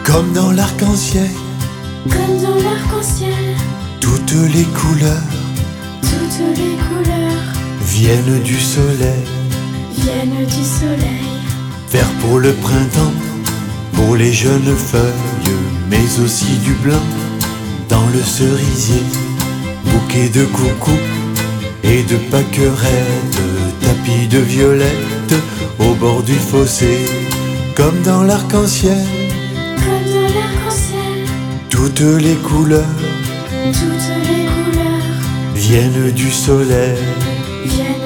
Comme dans l'arc-en-ciel, comme dans l'arc-en-ciel, toutes les couleurs viennent du soleil. viennent du soleil. Vert pour le printemps, pour les jeunes feuilles, mais aussi du blanc dans le cerisier. Bouquet de coucou et de pâquerettes, tapis de violettes au bord du fossé. Comme dans l'arc-en-ciel, Comme dans l'arc-en-ciel, toutes les couleurs toutes les couleurs viennent du soleil. viennent